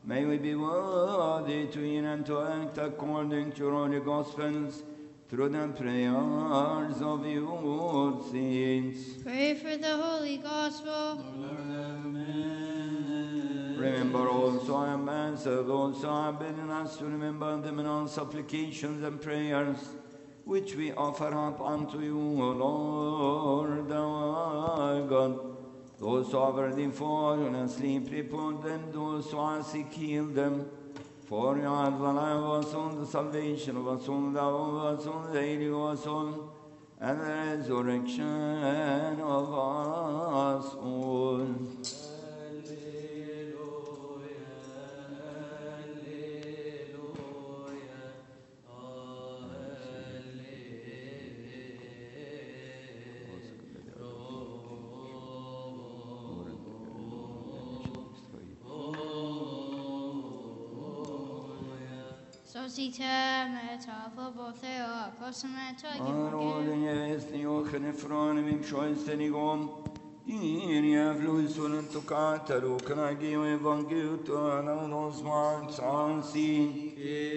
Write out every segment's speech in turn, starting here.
May we be worthy to hear and to act according to your holy gospels, through the prayers of your saints. Pray for the Holy Gospel. Remember also our ambassadors, those who have bidden us to remember them in our supplications and prayers, which we offer up unto you, O Lord our God. Those who have already fallen asleep, report them; those who are sick, heal them. For you are the life of us all, the salvation of us all, the love of us all, the healing of us all, and the resurrection of us all. Sosite metaphoboteo acosamento Arodin jest niochen efronim shoystenigom. Iria fluisun to kataru kanagi evangelium to ananos marks ansi.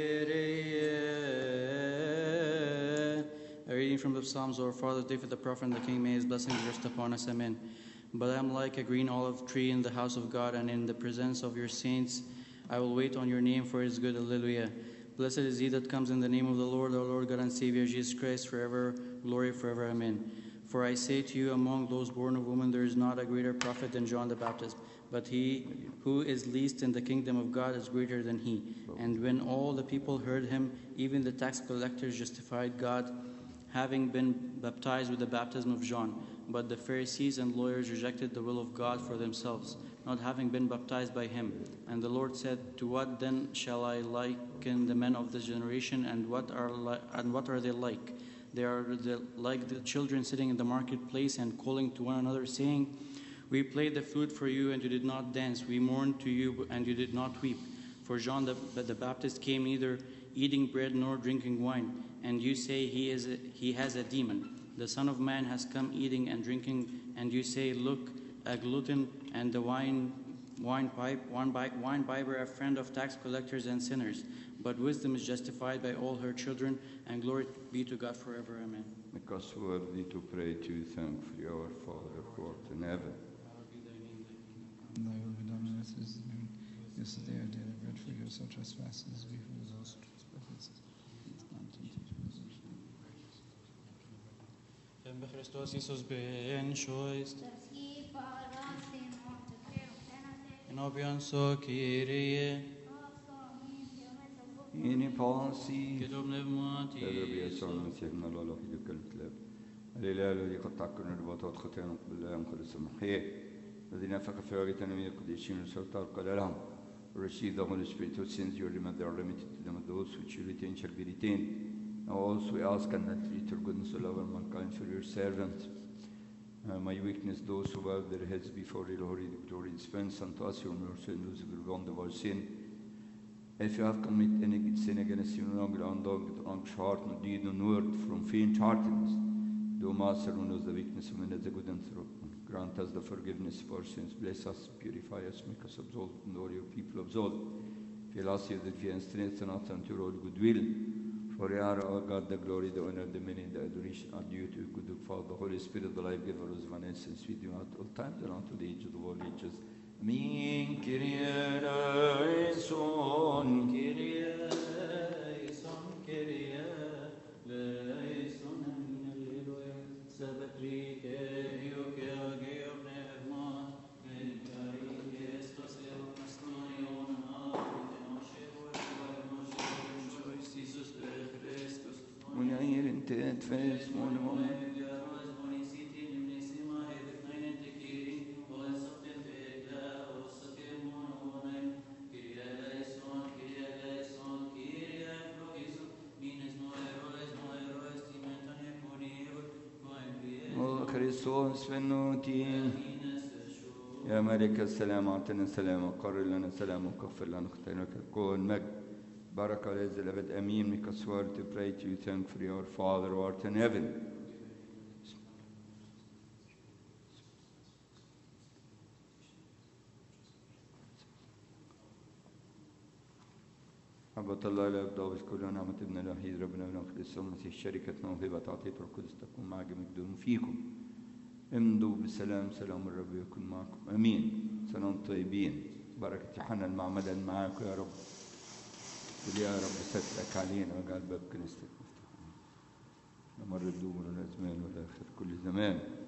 A reading from the Psalms. Our Father David the prophet and the King, may his blessings rest upon us. Amen. But I am like a green olive tree in the house of God, and in the presence of your saints I will wait on your name, for it is good. Alleluia. Blessed is he that comes in the name of the Lord, our Lord God and Savior Jesus Christ, forever, glory forever. Amen. For I say to you, among those born of woman, there is not a greater prophet than John the Baptist, but he who is least in the kingdom of God is greater than he. And when all the people heard him, even the tax collectors justified God, having been baptized with the baptism of John. But the Pharisees and lawyers rejected the will of God for themselves, not having been baptized by him. And the Lord said, to what then shall I liken the men of this generation, and what are they like? They are like the children sitting in the marketplace and calling to one another, saying, we played the flute for you, and you did not dance. We mourned to you, and you did not weep. For John the Baptist came neither eating bread nor drinking wine, and you say he has a demon. The Son of Man has come eating and drinking, and you say, look, a glutton and the wine bibber, a friend of tax collectors and sinners. But wisdom is justified by all her children, and glory be to God forever. Amen. Make us worthy to pray to you, thankfully, our Father who art in heaven. Thy will be done on earth as it is in heaven. Give us this day our daily bread. Forgive us our trespasses, we forgive those who trespass. Christos Iisus ben shoist. In obion so Kyrie. Ini pasi. Get pneumati. تدري يسون مسيحنا الله له في كل كلاب. الليلة الذي قد تعكرنا الرباطات خطيئا بالله مخلص السمحية. الذين فك في وقت أنهم يقدسون السلطان قلالهم. Receive the Holy Spirit who sends you remember are limited to them, those which you retain shall be retained. Now also we ask and that treat your goodness all over mankind for your servant. My weakness, those who bow their heads before your holy glory, dispense unto us your mercy and lose the ground of our sin. If you have committed any sin against you, no longer undogged, anxious heart, no deed, no word, from faint-heartedness, do Master who knows the weakness of men as a good and through. Grant us the forgiveness of our sins. Bless us, purify us, make us absolved, and all your people absolved. Fill us with the fear and strengthen us unto your all good will. For you are, O God, the glory, the honor, the meaning, the adoration are due to good Father, the Holy Spirit, the life giver, whose essence we do at all times and unto the age of all ages. Amen. Kyrie eleison. Kyrie eleison, Kyrie eleison, Alleluia. Sabatri Kyrie, Kyrie pneuma, Kyrie Christos Evangelion, Jesus Christus. Munir in tet fes monum. Christos فنوتي يا ملك السلام أعطنا السلام وقرر لنا السلام وكفر لنا خطايانا كون مجد بركة لازل الأبد أمين. Make us worthy to pray to you, thankfully, our Father who art in heaven. محبة الله لا يبدأ كل نعمة ابن الوحيد ربنا ونخلص المسيح شركة موهبة عطية القدس تكون مع جميع فيكم. امضوا بسلام، سلام الرب يكون معكم. امين. سلام طيبين. بركة يوحنا المعمدان معاكم يا رب. يا رب سترك علينا واجعل باب كنيستك مفتوح. نمر الدور والازمان والاخر كل زمان.